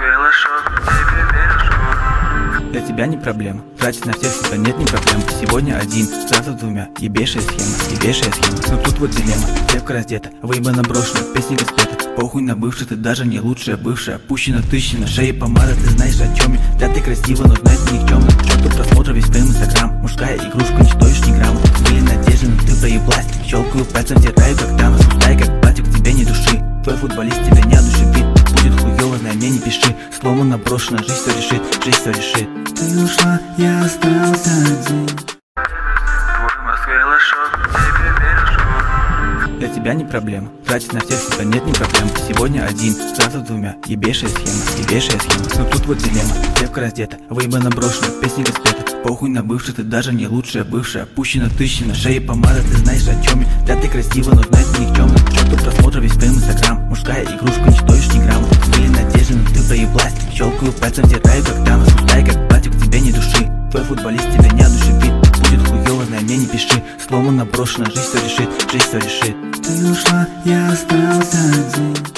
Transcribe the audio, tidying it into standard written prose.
Для тебя не проблема, тратить на всех себя нет, не проблем. Сегодня один, завтра двумя, ебейшая схема. Но тут вот дилемма, девка раздета, выебана брошена, песенка спета. Похуй на бывших, ты даже не лучшая бывшая. Опущена тысячи на шее помада, ты знаешь о чем я. Да ты красива, но знать ты никчемно. Чёрту просмотра весь твоим инстаграм. Мужская игрушка, не стоишь ни грамма. Были надежды, но ты проеблась. Щелкаю пальцем, теряю как Танос. Устай как платье, к тебе не души. Твой футболист тебя не одушевит. Будет хуёво, знай, мне не пиши. Сломана, брошена, жизнь все решит. Ты ушла, я остался один. Для тебя не проблема, тратить на всех себя нет, не проблем. Сегодня один, завтра двумя, ебейшая схема. Но тут вот дилемма, девка раздета, выебана брошена, песенка спета. Похуй на бывших, ты даже не лучшая бывшая. Опущена тысячи на шее помада, ты знаешь о чем я. Да ты красива, но знать ты никчемно. Чёрту просмотра весь твоим инстаграм. Мужская игрушка, не стоишь ни грамма. Были надежды, но ты проеблась. Щелкаю пальцем, теряю как Танос. Устай как платье, к тебе не души. Твой футболист тебя не одушевит. Будет хуёво, знай, мне не пиши. Сломана, брошена, жизнь все решит. Ты ушла, я остался один.